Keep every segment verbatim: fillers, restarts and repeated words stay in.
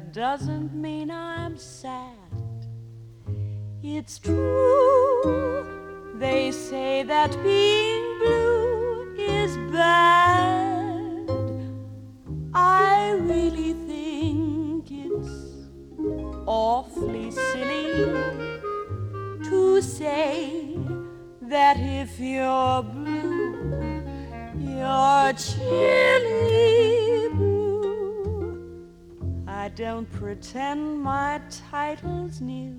that doesn't mean I'm sad. It's true, they say that being blue is bad. I really think it's awfully silly to say that if you're blue, you're chilly blue. I don't pretend my title's new.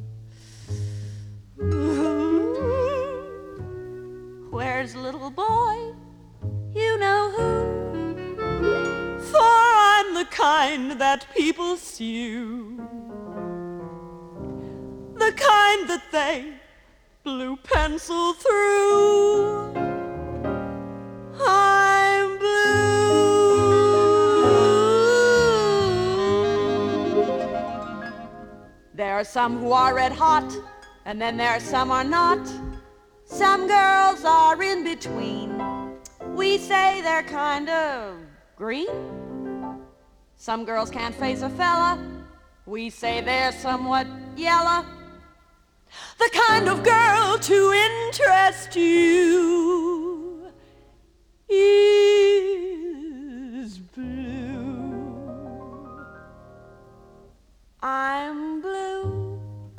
Where's little boy? You know who? For I'm the kind that people sue, the kind that they blue pencil through. I'm blue. There are some who are red hot, and then there are some are not. Some girls are in between. We say they're kind of green. Some girls can't face a fella. We say they're somewhat yellow. The kind of girl to interest you is blue. I'm blue.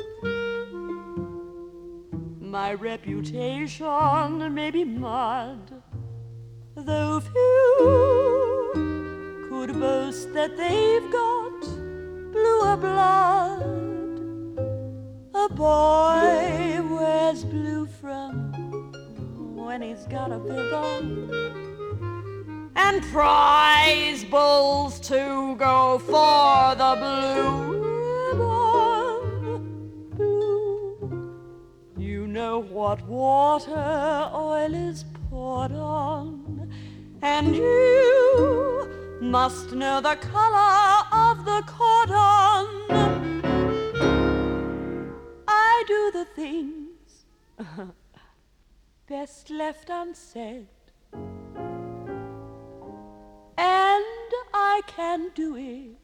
My reputation may be mud, though few could boast that they've got bluer blood. A boy wears blue from when he's got a bib on, and prize bulls to go for the blue ribbon. Blue, you know what water oil is poured on, and you must know the color of the cordon. I do the things best left unsaid, and I can do it